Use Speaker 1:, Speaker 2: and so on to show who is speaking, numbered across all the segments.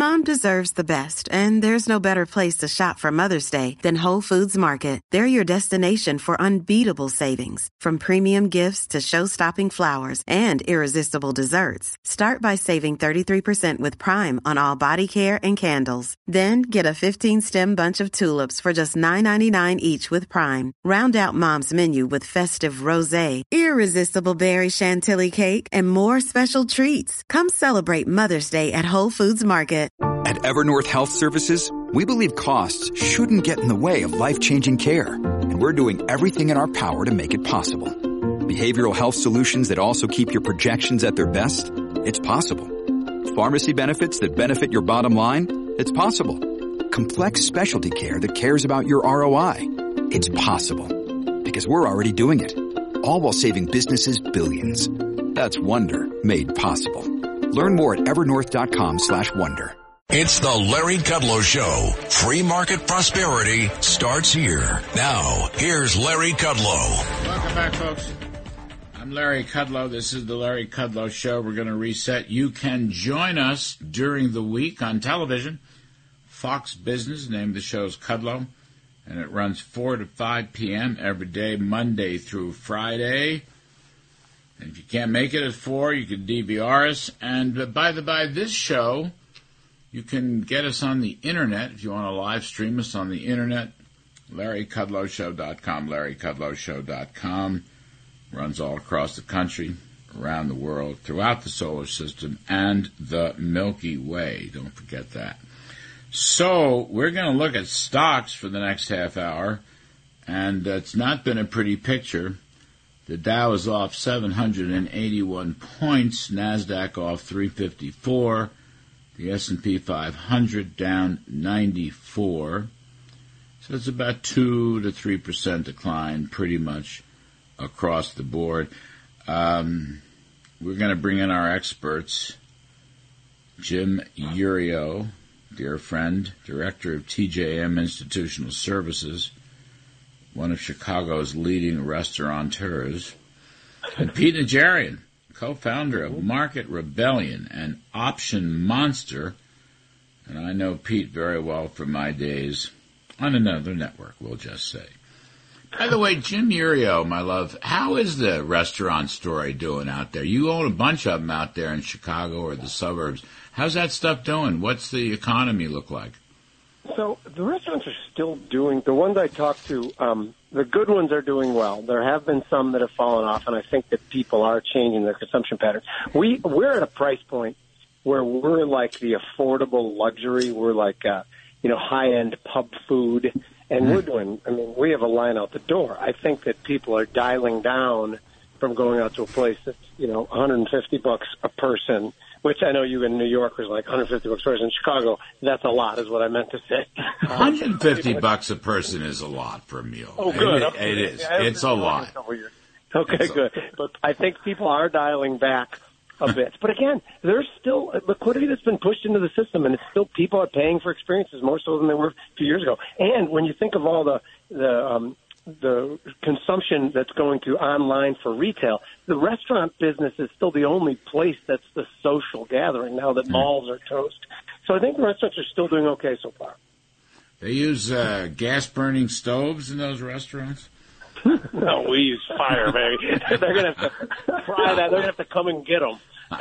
Speaker 1: Mom deserves the best, and there's no better place to shop for Mother's Day than Whole Foods Market. They're your destination for unbeatable savings, from premium gifts to show-stopping flowers and irresistible desserts. Start by saving 33% with Prime on all body care and candles. Then get a 15-stem bunch of tulips for just $9.99 each with Prime. Round out Mom's menu with festive rosé, irresistible berry chantilly cake, and more special treats. Come celebrate Mother's Day at Whole Foods Market.
Speaker 2: At Evernorth Health Services, we believe costs shouldn't get in the way of life-changing care, and we're doing everything in our power to make it possible. Behavioral health solutions that also keep your projections at their best? It's possible. Pharmacy benefits that benefit your bottom line? It's possible. Complex specialty care that cares about your ROI? It's possible. Because we're already doing it. All while saving businesses billions. That's Wonder made possible. Learn more at evernorth.com/wonder.
Speaker 3: It's the Larry Kudlow Show. Free market prosperity starts here. Now, here's Larry Kudlow.
Speaker 4: Welcome back, folks. I'm Larry Kudlow. This is the Larry Kudlow Show. We're going to reset. You can join us during the week on television. Fox Business, the name of the show is Kudlow, and it runs 4 to 5 p.m. every day, Monday through Friday. And if you can't make it at 4, you can DVR us. And by this show, you can get us on the Internet if you want to live stream us on the Internet. LarryKudlowShow.com, LarryKudlowShow.com. Runs all across the country, around the world, throughout the solar system, and the Milky Way. Don't forget that. So we're going to look at stocks for the next half hour, and it's not been a pretty picture. The Dow is off 781 points, NASDAQ off 354, the S&P 500 down 94. So it's about 2 to 3% decline pretty much across the board. We're going to bring in our experts. Jim Iuorio, dear friend, director of TJM Institutional Services, one of Chicago's leading restaurateurs, and Pete Najarian, co-founder of Market Rebellion and Option Monster. And I know Pete very well from my days on another network, we'll just say. By the way, Jim Iuorio, my love, how is the restaurant story doing out there? You own a bunch of them out there in Chicago or the suburbs. How's that stuff doing? What's the economy look like?
Speaker 5: So the restaurants are still doing, the ones I talked to, the good ones are doing well. There have been some that have fallen off, and I think that people are changing their consumption patterns. We're at a price point where we're like the affordable luxury. We're like, high-end pub food, and we have a line out the door. I think that people are dialing down from going out to a place that's, $150 a person, which I know you in New York was like $150 a person. In Chicago, that's a lot, is what I meant to say.
Speaker 4: $150 a person is a lot for a meal.
Speaker 5: Oh, good.
Speaker 4: It is. It's a lot.
Speaker 5: Okay, good. But I think people are dialing back a bit. But again, there's still liquidity that's been pushed into the system, and it's still people are paying for experiences more so than they were a few years ago. And when you think of all the consumption that's going to online for retail, the restaurant business is still the only place that's the social gathering now that malls are toast. So I think the restaurants are still doing okay so far.
Speaker 4: They use gas-burning stoves in those restaurants?
Speaker 5: No, we use fire, baby. They're going to have to fry that. They're going to have to come and get them.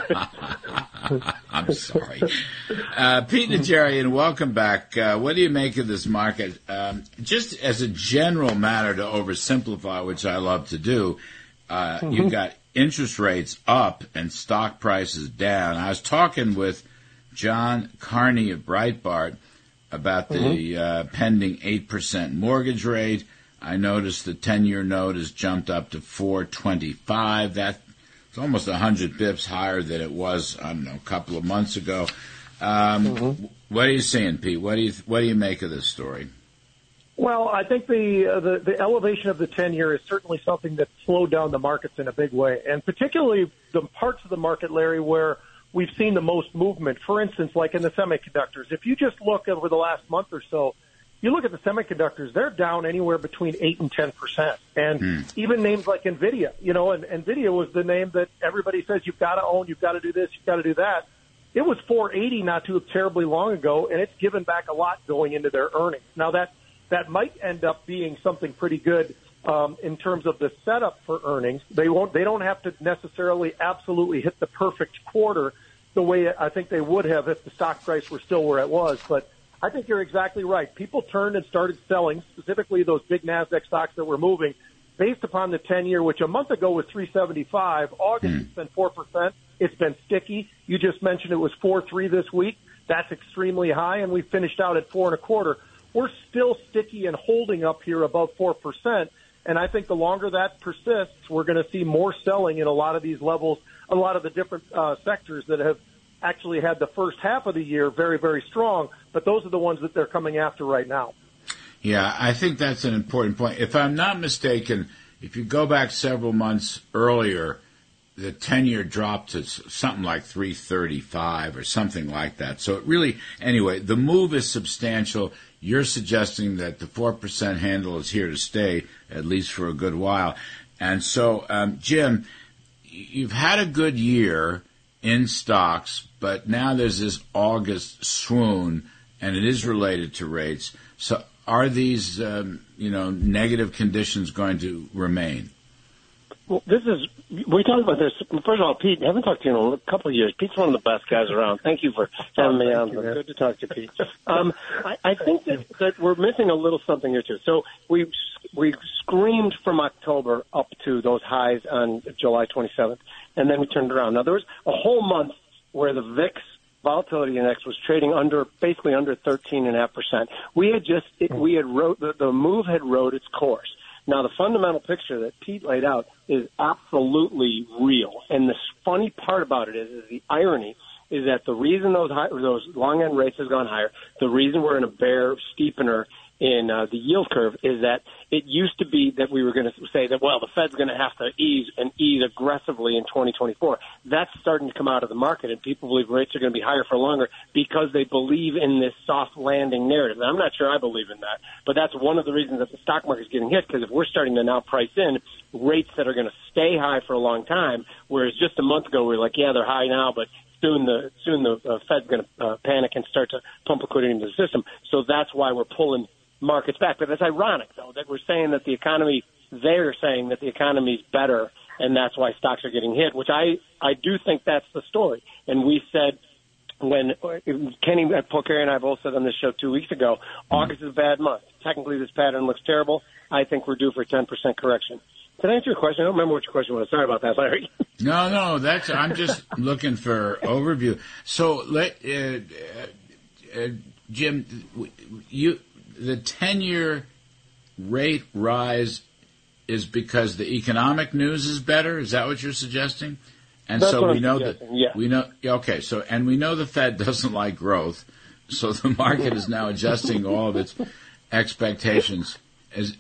Speaker 4: I'm sorry. Pete Najarian, welcome back. What do you make of this market? Just as a general matter, to oversimplify, which I love to do, you've got interest rates up and stock prices down. I was talking with John Carney of Breitbart about the pending 8% mortgage rate. I noticed the 10-year note has jumped up to 4.25. That's almost 100 bips higher than it was, a couple of months ago. What are you seeing, Pete? What do you make of this story?
Speaker 6: Well, I think the elevation of the 10-year is certainly something that slowed down the markets in a big way, and particularly the parts of the market, Larry, where we've seen the most movement. For instance, like in the semiconductors. If you just look over the last month or so, you look at the semiconductors, they're down anywhere between 8 and 10%. And even names like NVIDIA, and NVIDIA was the name that everybody says you've got to own, you've got to do this, you've got to do that. It was $4.80 not too terribly long ago, and it's given back a lot going into their earnings. Now that might end up being something pretty good in terms of the setup for earnings. They don't have to necessarily absolutely hit the perfect quarter the way I think they would have if the stock price were still where it was. But I think you're exactly right. People turned and started selling, specifically those big NASDAQ stocks that were moving, based upon the 10-year, which a month ago was 3.75. August it's been 4%. It's been sticky. You just mentioned it was 4.3 this week. That's extremely high, and we finished out at 4.25. We're still sticky and holding up here above 4%. And I think the longer that persists, we're going to see more selling in a lot of these levels, a lot of the different sectors that have actually had the first half of the year very, very strong. But those are the ones that they're coming after right now.
Speaker 4: Yeah, I think that's an important point. If I'm not mistaken, if you go back several months earlier, the 10-year dropped to something like 3.35 or something like that. So it really, anyway, the move is substantial. You're suggesting that the 4% handle is here to stay, at least for a good while. And so, Jim, you've had a good year in stocks, but now there's this August swoon, and it is related to rates. So are these, negative conditions going to remain?
Speaker 5: Well, we talked about this. First of all, Pete, I haven't talked to you in a couple of years. Pete's one of the best guys around. Thank you for having me on. Good to talk to you, Pete. I think that we're missing a little something here, too. So we screamed from October up to those highs on July 27th, and then we turned around. Now, there was a whole month where the VIX volatility index was trading basically under 13.5%. The move had rode its course. Now, the fundamental picture that Pete laid out is absolutely real. And the funny part about it is the irony is that the reason those long-end rates has gone higher, the reason we're in a bear steepener in the yield curve is that it used to be that we were going to say that, well, the Fed's going to have to ease aggressively in 2024. That's starting to come out of the market, and people believe rates are going to be higher for longer because they believe in this soft landing narrative. And I'm not sure I believe in that, but that's one of the reasons that the stock market is getting hit, because if we're starting to now price in rates that are going to stay high for a long time, whereas just a month ago we were like, yeah, they're high now, but soon the Fed's going to panic and start to pump liquidity into the system. So that's why we're pulling markets back. But it's ironic, though, that we're saying that they're saying that the economy's better, and that's why stocks are getting hit, which I do think that's the story. And we said, when Paul Carey and I both said on this show 2 weeks ago, August is a bad month. Technically, this pattern looks terrible. I think we're due for a 10% correction. Did I answer your question? I don't remember what your question was. Sorry about that, Larry.
Speaker 4: No, I'm just looking for overview. So, Jim, the 10-year rate rise is because the economic news is better? Is that what you're suggesting? And
Speaker 5: That's
Speaker 4: so
Speaker 5: what
Speaker 4: we
Speaker 5: I'm
Speaker 4: know
Speaker 5: suggesting,
Speaker 4: that
Speaker 5: yeah.
Speaker 4: we know. Okay, so and we know the Fed doesn't like growth, so the market is now adjusting all of its expectations. Is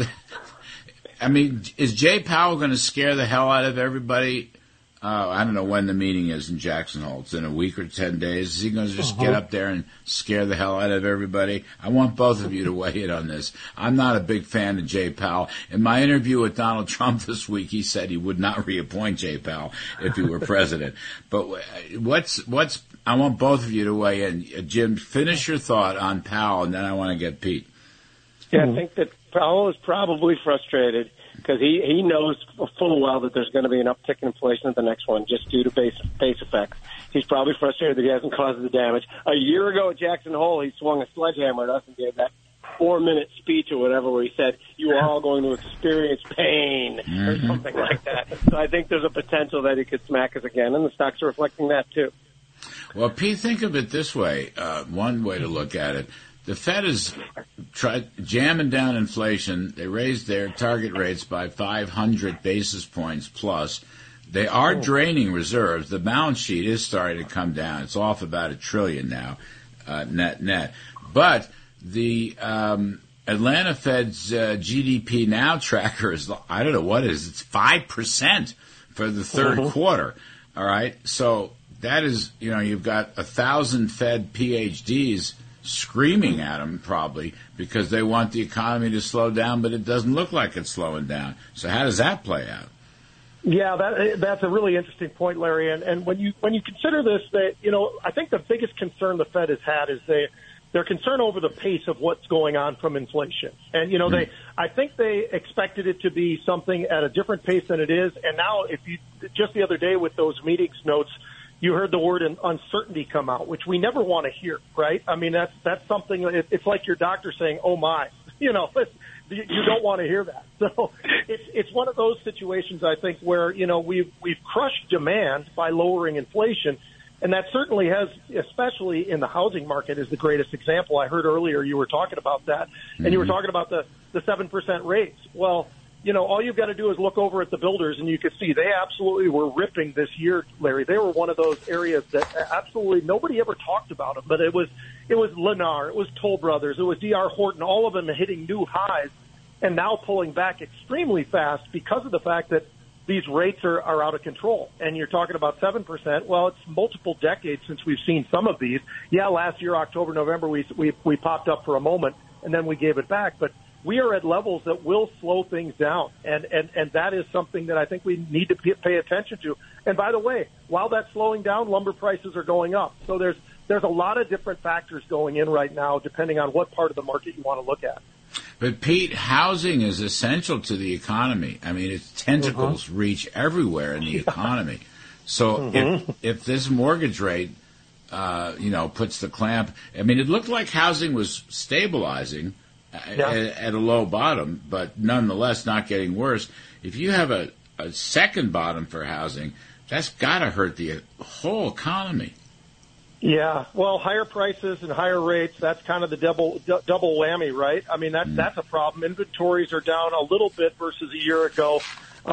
Speaker 4: Jay Powell going to scare the hell out of everybody? I don't know when the meeting is in Jackson Hole. It's in a week or 10 days. Is he going to just get up there and scare the hell out of everybody? I want both of you to weigh in on this. I'm not a big fan of Jay Powell. In my interview with Donald Trump this week, he said he would not reappoint Jay Powell if he were president. But I want both of you to weigh in. Jim, finish your thought on Powell, and then I want to get Pete.
Speaker 5: Yeah, I think that Powell is probably frustrated because he knows full well that there's going to be an uptick in inflation at the next one just due to base effects. He's probably frustrated that he hasn't caused the damage. A year ago at Jackson Hole, he swung a sledgehammer at us and gave that 4-minute speech or whatever where he said, you are all going to experience pain or something like that. So I think there's a potential that he could smack us again, and the stocks are reflecting that too.
Speaker 4: Well, Pete, think of it this way. One way to look at it. The Fed has tried jamming down inflation. They raised their target rates by 500 basis points plus. They are draining reserves. The balance sheet is starting to come down. It's off about $1 trillion now, net. But the Atlanta Fed's GDP Now tracker is, I don't know what it is. It's 5% for the third quarter. All right, so that is, you've got 1,000 Fed PhDs screaming at them probably because they want the economy to slow down, but it doesn't look like it's slowing down. So how does that play out?
Speaker 6: Yeah, that's a really interesting point, Larry. And when you consider this, that I think the biggest concern the Fed has had is they're concerned over the pace of what's going on from inflation. And I think they expected it to be something at a different pace than it is. And now, just the other day with those meetings notes, you heard the word uncertainty come out, which we never want to hear, right? I mean, that's something. It's like your doctor saying, "Oh my," you don't want to hear that. So it's one of those situations, I think, where we've crushed demand by lowering inflation, and that certainly has, especially in the housing market, is the greatest example. I heard earlier you were talking about that, and you were talking about the 7% rates. Well, all you've got to do is look over at the builders, and you can see they absolutely were ripping this year, Larry. They were one of those areas that absolutely nobody ever talked about them, but it was Lennar, it was Toll Brothers, it was D.R. Horton, all of them hitting new highs and now pulling back extremely fast because of the fact that these rates are out of control. And you're talking about 7%. Well, it's multiple decades since we've seen some of these. Yeah, last year, October, November, we popped up for a moment, and then we gave it back. But we are at levels that will slow things down, and that is something that I think we need to pay attention to. And by the way, while that's slowing down, lumber prices are going up. So there's a lot of different factors going in right now, depending on what part of the market you want to look at.
Speaker 4: But, Pete, housing is essential to the economy. I mean, its tentacles reach everywhere in the economy. So if this mortgage rate, puts the clamp, I mean, it looked like housing was stabilizing at a low bottom, but nonetheless not getting worse. If you have a second bottom for housing, that's got to hurt the whole economy.
Speaker 6: Yeah, well, higher prices and higher rates, that's kind of the double whammy, right? I mean, that's a problem. Inventories are down a little bit versus a year ago.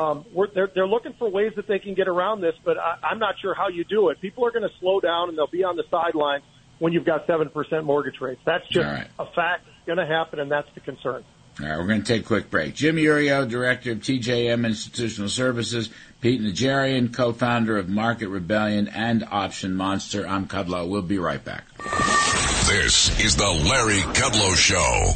Speaker 6: They're looking for ways that they can get around this, but I'm not sure how you do it. People are going to slow down, and they'll be on the sidelines when you've got 7% mortgage rates. That's just a fact. It's going to happen, and that's the concern.
Speaker 4: All right, we're going to take a quick break. Jim Iuorio, Director of TJM Institutional Services, Pete Najarian, co-founder of Market Rebellion and Option Monster. I'm Kudlow. We'll be right back.
Speaker 3: This is the Larry Kudlow Show.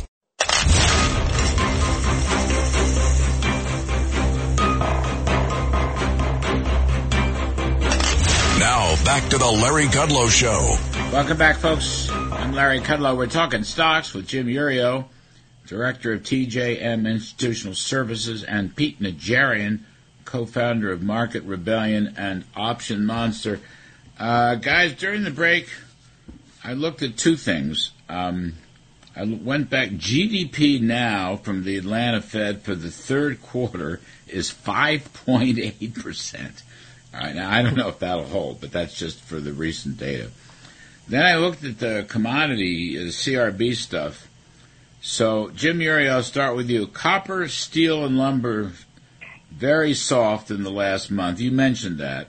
Speaker 3: Now, back to the Larry Kudlow Show.
Speaker 4: Welcome back, folks. I'm Larry Kudlow. We're talking stocks with Jim Iuorio, Director of TJM Institutional Services, and Pete Najarian, co-founder of Market Rebellion and Option Monster. Guys, during the break, I looked at two things. I went back. GDP now from the Atlanta Fed for the third quarter is 5.8%. All right, now I don't know if that'll hold, but that's just for the recent data. Then I looked at the commodity, CRB stuff. So, Jim Iuorio, I'll start with you. Copper, steel, and lumber, very soft in the last month. You mentioned that.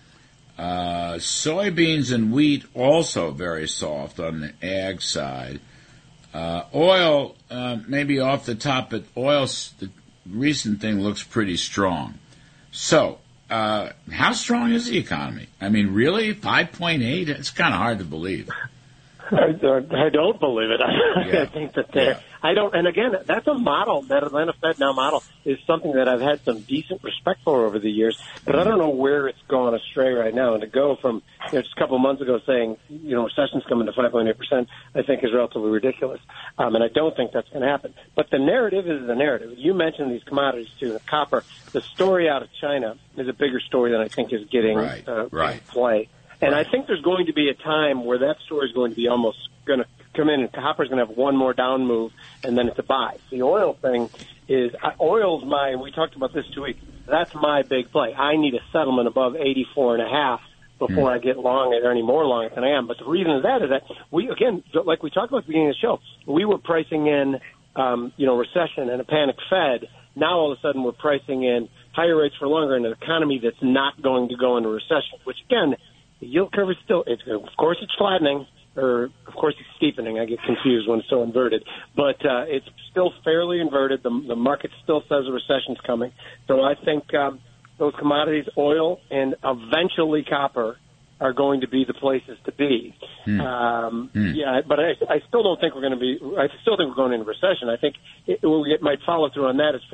Speaker 4: Soybeans and wheat, also very soft on the ag side. Oil, maybe off the top, but oil, the recent thing looks pretty strong. So, how strong is the economy? I mean, really? 5.8? It's kind of hard to believe.
Speaker 5: I don't believe it. I think that I don't. And again, that's a model. That Atlanta Fed now model is something that I've had some decent respect for over the years. But I don't know where it's gone astray right now. And to go from just a couple of months ago saying recession's coming to 5.8%, I think is relatively ridiculous. And I don't think that's going to happen. But the narrative is the narrative. You mentioned these commodities too. The copper. The story out of China is a bigger story than I think is getting play. And I think there's going to be a time where that story is going to be almost going to come in, and copper's going to have one more down move, and then it's a buy. The oil thing is, oil's we talked about this 2 weeks, that's my big play. I need a settlement above 84.5 before I get long or any more long than I am. But the reason is that we, again, like we talked about at the beginning of the show, we were pricing in, recession and a panicked Fed. Now all of a sudden we're pricing in higher rates for longer in an economy that's not going to go into recession, which again, the yield curve is still, of course it's flattening, or of course it's steepening. I get confused when it's so inverted. But it's still fairly inverted. The market still says a recession's coming. So I think those commodities, oil and eventually copper, are going to be the places to be. Yeah, but I still don't think we're going to be – I still think we're going into recession. I think it might follow through on that is from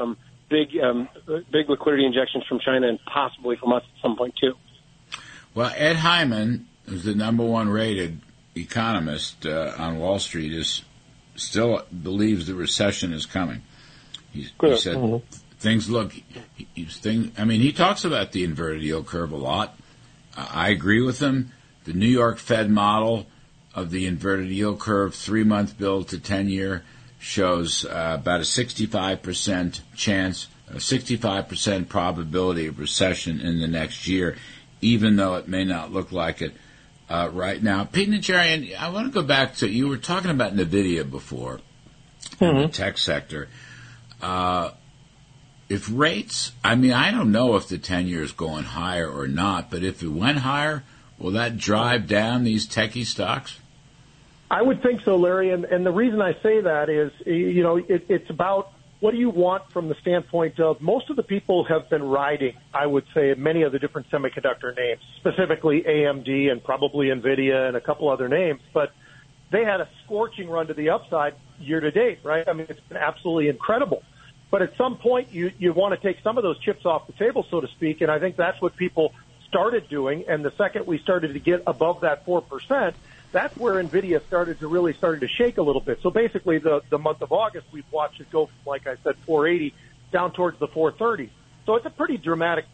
Speaker 5: big liquidity injections from China and possibly from us at some point too.
Speaker 4: Well, Ed Hyman, who's the number one rated economist on Wall Street, still believes the recession is coming. He said things look. He talks about the inverted yield curve a lot. I agree with him. The New York Fed model of the inverted yield curve, 3-month bill to 10-year, shows about a 65% chance, a 65% probability of recession in the next year, even though it may not look like it right now. Pete Najarian, I want to go back to, you were talking about NVIDIA before, in the tech sector. If rates, I don't know if the 10-year is going higher or not, but if it went higher, will that drive down these techie stocks?
Speaker 6: I would think so, Larry, and the reason I say that is, it's about what do you want from the standpoint of most of the people have been riding, I would say, many of the different semiconductor names, specifically AMD and probably NVIDIA and a couple other names, but they had a scorching run to the upside year to date, right? It's been absolutely incredible. But at some point, you want to take some of those chips off the table, so to speak, and I think that's what people started doing, and the second we started to get above that 4%, that's where NVIDIA started to shake a little bit. So basically, the month of August, we've watched it go from, like I said, 480 down towards the 430. So it's a pretty dramatic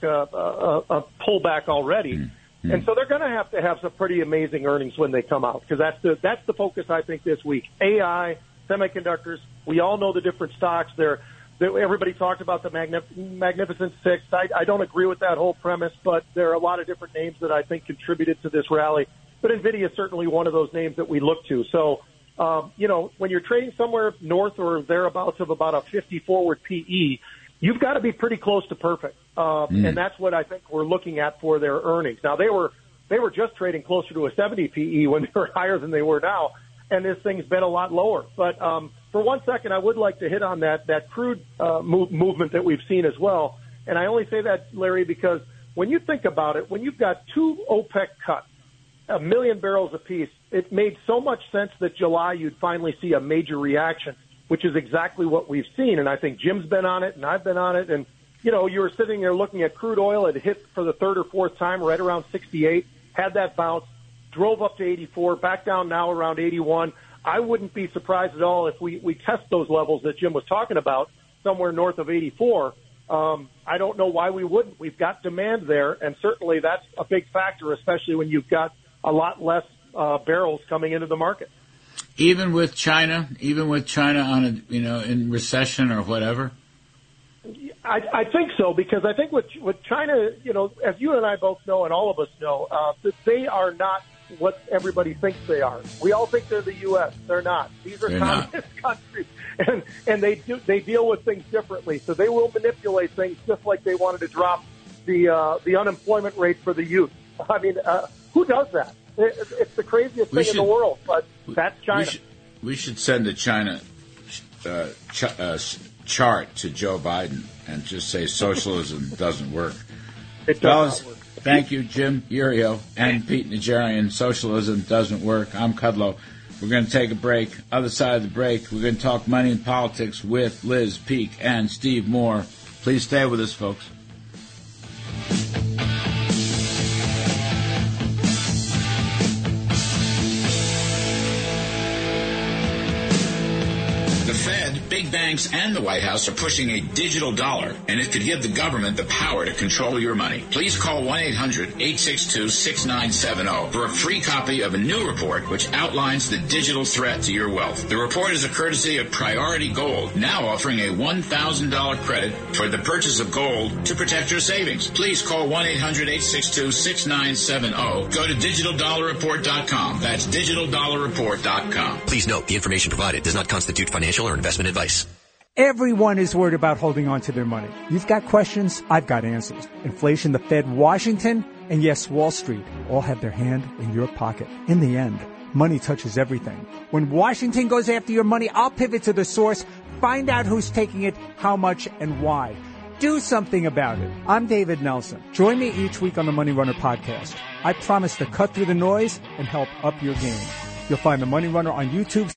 Speaker 6: pullback already. Mm-hmm. And so they're going to have some pretty amazing earnings when they come out, because that's the focus, I think, this week. AI, semiconductors, we all know the different stocks. Everybody talked about the Magnificent Six. I don't agree with that whole premise, but there are a lot of different names that I think contributed to this rally. But NVIDIA is certainly one of those names that we look to. So, when you're trading somewhere north or thereabouts of about a 50 forward PE, you've got to be pretty close to perfect. And that's what I think we're looking at for their earnings. Now, they were just trading closer to a 70 PE when they were higher than they were now, and this thing's been a lot lower. But for 1 second, I would like to hit on that crude movement that we've seen as well. And I only say that, Larry, because when you think about it, when you've got two OPEC cuts, 1 million barrels apiece, it made so much sense that July you'd finally see a major reaction, which is exactly what we've seen. And I think Jim's been on it, and I've been on it. And, you were sitting there looking at crude oil. It hit for the third or fourth time right around 68, had that bounce, drove up to 84, back down now around 81. I wouldn't be surprised at all if we test those levels that Jim was talking about somewhere north of 84. I don't know why we wouldn't. We've got demand there, and certainly that's a big factor, especially when you've got a lot less barrels coming into the market.
Speaker 4: Even with China on in recession or whatever?
Speaker 6: I think so, because I think with China, as you and I both know, and all of us know, that they are not what everybody thinks they are. We all think they're the U.S. They're not. These are communist countries, and they deal with things differently. So they will manipulate things just like they wanted to drop the unemployment rate for the youth. Who does that? It's the craziest thing in the world, but that's China.
Speaker 4: We should send a China chart to Joe Biden and just say socialism doesn't work.
Speaker 6: It does not work.
Speaker 4: Thank you, Jim Iuorio and Pete Najarian. Socialism doesn't work. I'm Kudlow. We're going to take a break. Other side of the break, we're going to talk money and politics with Liz Peek and Steve Moore. Please stay with us, folks.
Speaker 7: Big banks and the White House are pushing a digital dollar, and it could give the government the power to control your money. Please call 1-800-862-6970 for a free copy of a new report which outlines the digital threat to your wealth. The report is a courtesy of Priority Gold, now offering a $1,000 credit for the purchase of gold to protect your savings. Please call 1-800-862-6970. Go to digitaldollarreport.com. That's digitaldollarreport.com.
Speaker 8: Please note, the information provided does not constitute financial or investment advice.
Speaker 9: Everyone is worried about holding on to their money. You've got questions, I've got answers. Inflation, the Fed, Washington, and yes, Wall Street all have their hand in your pocket. In the end, money touches everything. When Washington goes after your money, I'll pivot to the source, find out who's taking it, how much, and why. Do something about it. I'm David Nelson. Join me each week on the Money Runner podcast. I promise to cut through the noise and help up your game. You'll find the Money Runner on YouTube.